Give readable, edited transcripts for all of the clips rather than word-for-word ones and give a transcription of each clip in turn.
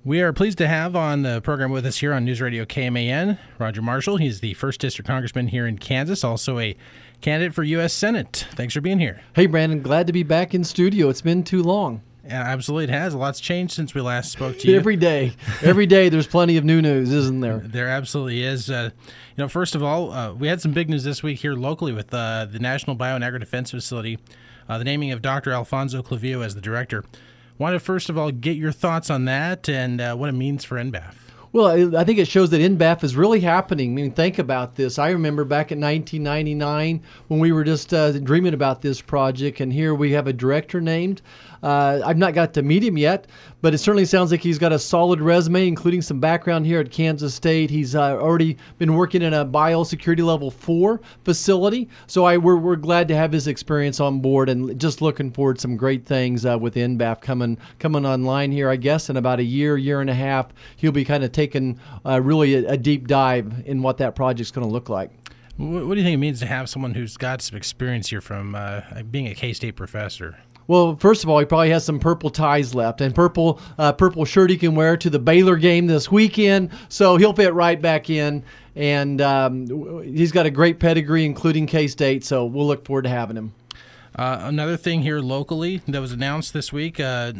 We are pleased to have on the program with us here on News Radio KMAN, Roger Marshall. He's the 1st District Congressman here in Kansas, also a candidate for U.S. Senate. Thanks for being here. Hey, Brandon. Glad to be back in studio. It's been too long. Yeah, absolutely it has. A lot's changed since we last spoke to you. Every day there's plenty of new news, isn't there? There absolutely is. First of all, we had some big news this week here locally with the National Bio and Agri-Defense Facility, the naming of Dr. Alfonso Clavijo as the director. Want to first of all get your thoughts on that and what it means for NBAF. Well, I think it shows that NBAF is really happening. I mean, think about this. I remember back in 1999 when we were just dreaming about this project, and here we have a director named. I've not got to meet him yet, but it certainly sounds like he's got a solid resume, including some background here at Kansas State. He's already been working in a biosecurity level 4 facility, so we're glad to have his experience on board, and just looking forward to some great things with NBAF coming online here. I guess in about a year and a half, he'll be kind of taking really a deep dive in what that project's going to look like. What do you think it means to have someone who's got some experience here from being a K-State professor? Well, first of all, he probably has some purple ties left, and purple shirt he can wear to the Baylor game this weekend, so he'll fit right back in. And he's got a great pedigree, including K-State, so we'll look forward to having him. Another thing here locally that was announced this week,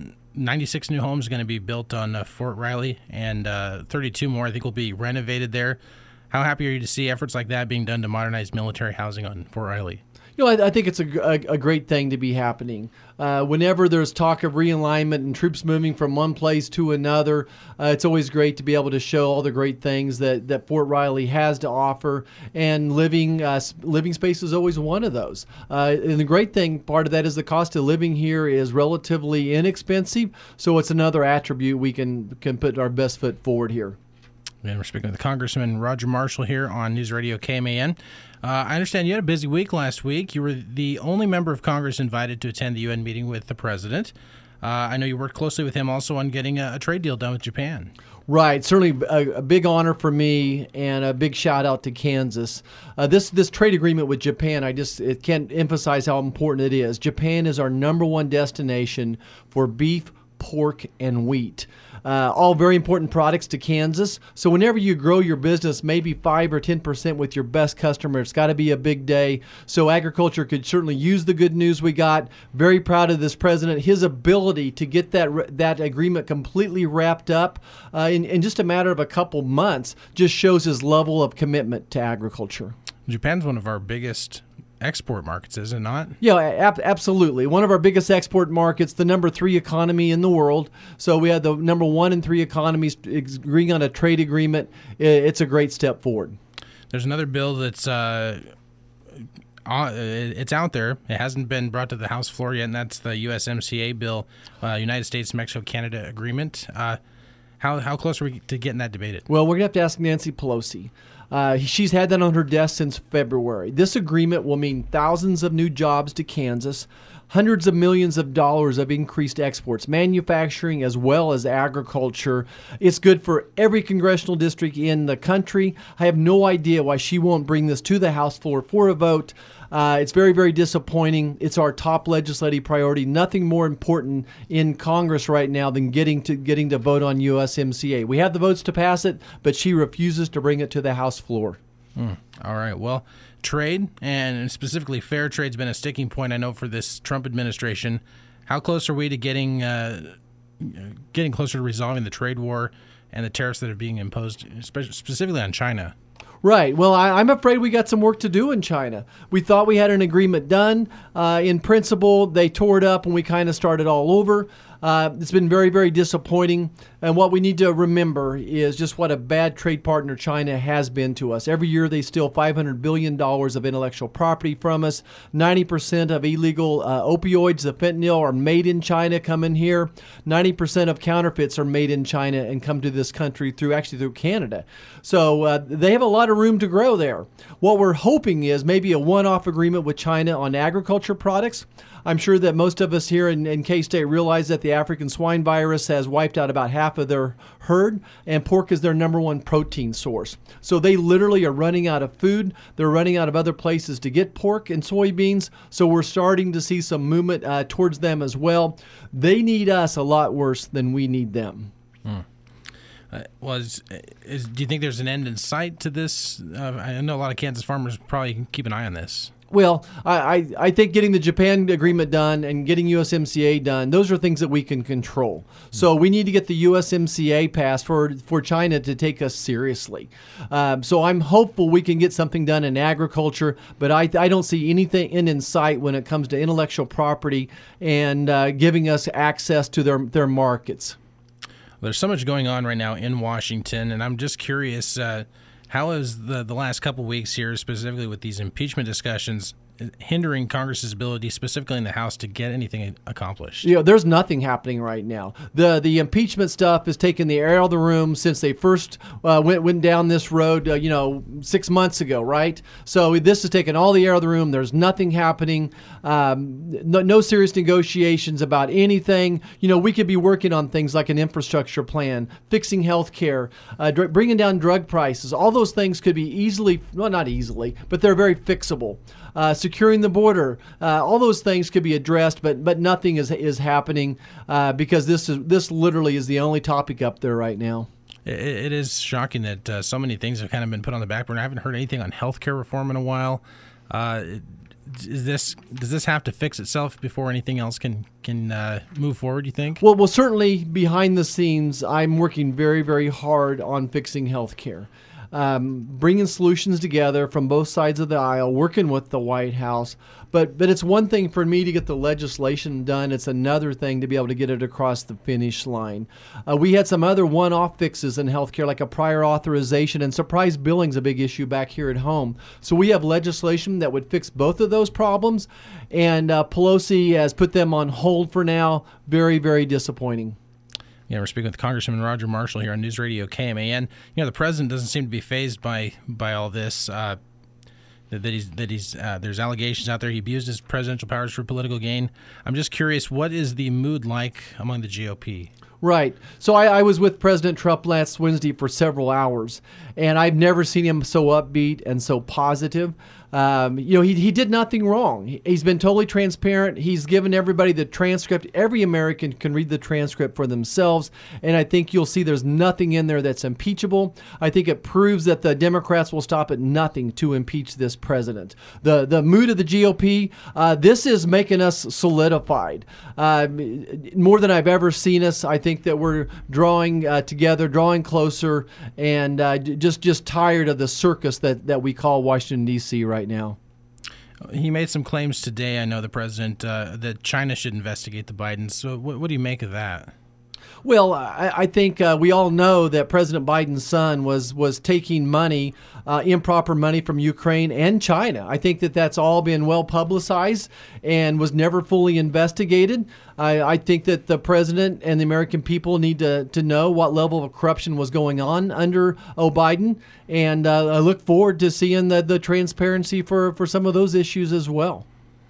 96 new homes are going to be built on Fort Riley, and 32 more I think will be renovated there. How happy are you to see efforts like that being done to modernize military housing on Fort Riley? I think it's a great thing to be happening. Whenever there's talk of realignment and troops moving from one place to another, it's always great to be able to show all the great things that Fort Riley has to offer, and living space is always one of those. And the great thing, part of that is the cost of living here is relatively inexpensive, so it's another attribute we can put our best foot forward here. And we're speaking with Congressman Roger Marshall here on News Radio KMAN. I understand you had a busy week last week. You were the only member of Congress invited to attend the UN meeting with the president. I know you worked closely with him also on getting a trade deal done with Japan. Right, certainly a big honor for me, and a big shout out to Kansas. This trade agreement with Japan, it can't emphasize how important it is. Japan is our number one destination for beef, pork, and wheat. All very important products to Kansas. So whenever you grow your business, maybe 5 or 10% with your best customer, it's got to be a big day. So agriculture could certainly use the good news we got. Very proud of this president. His ability to get that agreement completely wrapped up in just a matter of a couple months just shows his level of commitment to agriculture. Japan's one of our biggest export markets, is it not? Yeah, absolutely. One of our biggest export markets, the number 3 economy in the world. So we had the number 1 and 3 economies agreeing on a trade agreement. It's a great step forward. There's another bill that's it's out there. It hasn't been brought to the House floor yet, and that's the USMCA bill, United States-Mexico-Canada Agreement. How close are we to getting that debated? Well, we're going to have to ask Nancy Pelosi. She's had that on her desk since February. This agreement will mean thousands of new jobs to Kansas, hundreds of millions of dollars of increased exports, manufacturing as well as agriculture. It's good for every congressional district in the country. I have no idea why she won't bring this to the House floor for a vote. It's very, very disappointing. It's our top legislative priority. Nothing more important in Congress right now than getting to vote on USMCA. We have the votes to pass it, but she refuses to bring it to the House floor. All right. Well, trade, and specifically fair trade, has been a sticking point, I know, for this Trump administration. How close are we to getting closer to resolving the trade war and the tariffs that are being imposed, specifically on China? Right. Well, I'm afraid we got some work to do in China. We thought we had an agreement done. In principle, they tore it up and we kind of started all over. It's been very, very disappointing. And what we need to remember is just what a bad trade partner China has been to us. Every year they steal $500 billion of intellectual property from us. 90% of illegal opioids, the fentanyl, are made in China, come in here. 90% of counterfeits are made in China and come to this country through Canada. So they have a lot of room to grow there. What we're hoping is maybe a one-off agreement with China on agriculture products. I'm sure that most of us here in K-State realize that the African swine virus has wiped out about half of their herd, and pork is their number one protein source. So they literally are running out of food. They're running out of other places to get pork and soybeans. So we're starting to see some movement towards them as well. They need us a lot worse than we need them. Do you think there's an end in sight to this? I know a lot of Kansas farmers probably keep an eye on this. Well, I think getting the Japan agreement done and getting USMCA done, those are things that we can control. So we need to get the USMCA passed for China to take us seriously. So I'm hopeful we can get something done in agriculture, but I don't see anything in sight when it comes to intellectual property and giving us access to their markets. There's so much going on right now in Washington, and I'm just curious, how is the last couple weeks here, specifically with these impeachment discussions, hindering Congress's ability, specifically in the House, to get anything accomplished? There's nothing happening right now. The impeachment stuff has taken the air out of the room since they first went down this road, 6 months ago, right? So this has taken all the air out of the room. There's nothing happening. No serious negotiations about anything. We could be working on things like an infrastructure plan, fixing health care, bringing down drug prices. All those things could be easily, well, not easily, but they're very fixable. Securing the border, all those things could be addressed, but nothing is happening because this literally is the only topic up there right now. It is shocking that so many things have kind of been put on the back burner. I haven't heard anything on healthcare reform in a while. Does this have to fix itself before anything else can move forward, you think? Well, certainly behind the scenes, I'm working very, very hard on fixing healthcare. Bringing solutions together from both sides of the aisle, working with the White House. But it's one thing for me to get the legislation done. It's another thing to be able to get it across the finish line. We had some other one-off fixes in healthcare, like a prior authorization, and surprise billing's a big issue back here at home. So we have legislation that would fix both of those problems, and Pelosi has put them on hold for now. Very, very disappointing. We're speaking with Congressman Roger Marshall here on News Radio KMAN. The president doesn't seem to be fazed by all this. There's allegations out there he abused his presidential powers for political gain. I'm just curious, what is the mood like among the GOP? Right. So I was with President Trump last Wednesday for several hours, and I've never seen him so upbeat and so positive. He did nothing wrong. He's been totally transparent. He's given everybody the transcript. Every American can read the transcript for themselves, and I think you'll see there's nothing in there that's impeachable. I think it proves that the Democrats will stop at nothing to impeach this president. The mood of the GOP, this is making us solidified. More than I've ever seen us. I think that we're drawing together, drawing closer, and just tired of the circus that we call Washington, D.C. right now. He made some claims today, I know, the president, that China should investigate the Bidens. So what do you make of that? Well, I think we all know that President Biden's son was taking money, improper money from Ukraine and China. I think that's all been well publicized and was never fully investigated. I think that the president and the American people need to know what level of corruption was going on under Biden, and I look forward to seeing the transparency for some of those issues as well.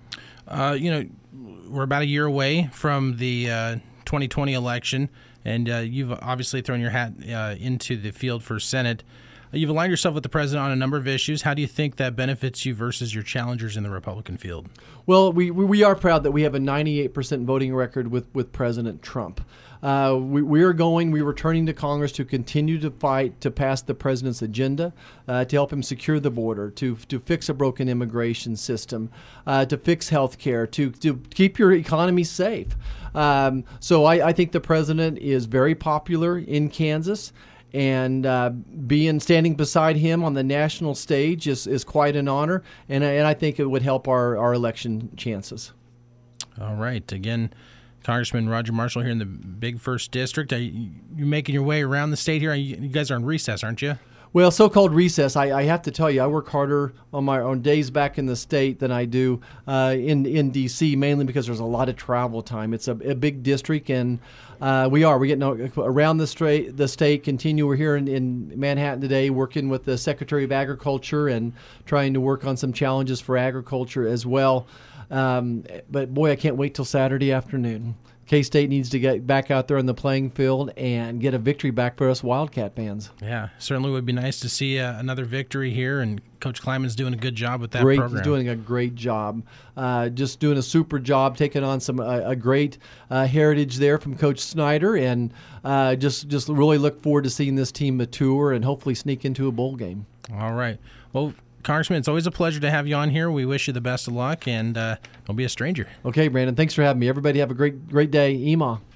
We're about a year away from the 2020 election, and you've obviously thrown your hat into the field for Senate. You've aligned yourself with the president on a number of issues. How do you think that benefits you versus your challengers in the Republican field? Well, we are proud that we have a 98% voting record with President Trump. We're returning to Congress to continue to fight to pass the president's agenda, to help him secure the border, to fix a broken immigration system, to fix health care, to keep your economy safe. So I think the president is very popular in Kansas. And standing beside him on the national stage is quite an honor, and I think it would help our election chances. All right. Again, Congressman Roger Marshall here in the Big First District. You're making your way around the state here. You guys are on recess, aren't you? Well, so-called recess. I have to tell you, I work harder on my own days back in the state than I do in D.C., mainly because there's a lot of travel time. It's a big district, and we're getting around the state. Continue. We're here in Manhattan today, working with the Secretary of Agriculture and trying to work on some challenges for agriculture as well. But boy, I can't wait till Saturday afternoon. K-State needs to get back out there on the playing field and get a victory back for us Wildcat fans. Yeah, certainly would be nice to see another victory here, and Coach Kleiman's doing a good job with that program. He's doing a great job. Just doing a super job, taking on some a great heritage there from Coach Snyder, and just really look forward to seeing this team mature and hopefully sneak into a bowl game. All right. Well, Congressman, it's always a pleasure to have you on here. We wish you the best of luck, and don't be a stranger. Okay, Brandon, thanks for having me. Everybody have a great day. EMA.